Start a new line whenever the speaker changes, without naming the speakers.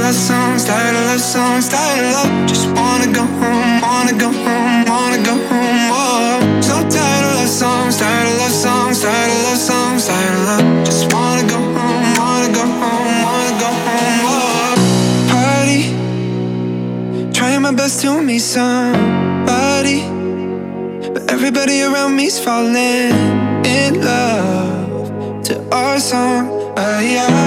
love songs, tired of love songs, tired of love. Just wanna go home, wanna go home, wanna go home. Oh, so tired of love songs, tired of love songs, tired of love songs, tired of love. Just wanna go home, wanna go home, wanna go home. Oh, party, trying my best to meet somebody, but everybody around me's falling in love to our song. Yeah.